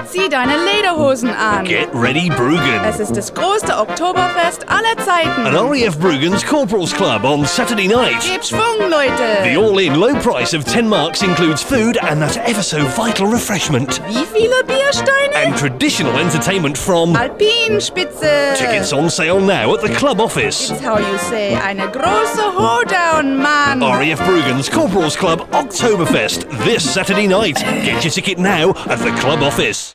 Zieh deine Lederhosen an. Get ready, Bruggen. Es ist das größte Oktoberfest aller Zeiten. At RAF Bruggen's Corporals Club on Saturday night. Gebt Schwung, Leute. The all-in low price of 10 marks includes food and that ever-so vital refreshment. Wie viele Biersteine? And traditional entertainment from Alpinspitze. Tickets on sale now at the club office. It's how you say, eine große Hoedown, Mann. RAF Bruggen's Corporals Club Oktoberfest this Saturday night. Get your ticket now at the club office.